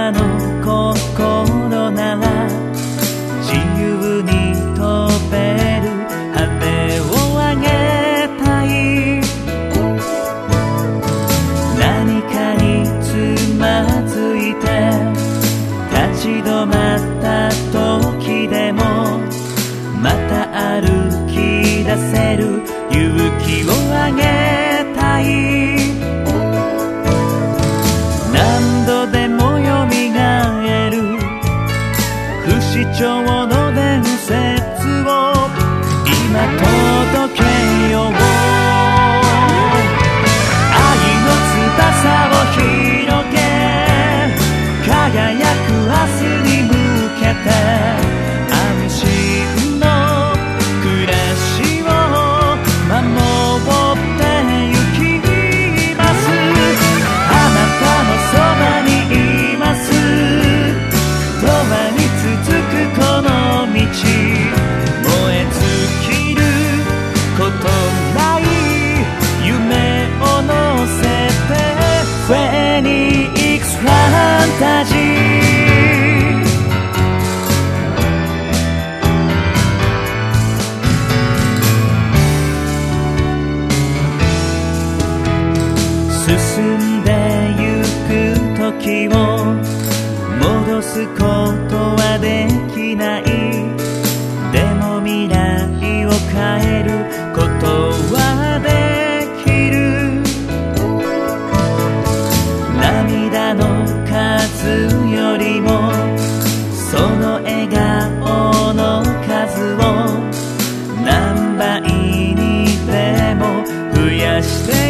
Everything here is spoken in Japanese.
なの心なら自由に飛べる羽をあげたい。何かにつまずいて立ち止まった時でもまた歩き出せる勇気をあげたい。何度でもよみがえる不死鳥の伝説を今届けよう。愛の翼を広げ輝く明日に向けて安心の暮らしを守ってゆきます。あなたのそばにいます。永遠に続くこの道燃え尽きることない夢を乗せてフェニックスファンタジー。進んでゆく時を戻すことはできない。でも未来を変えることはできる。涙の数よりもその笑顔の数を何倍にでも増やして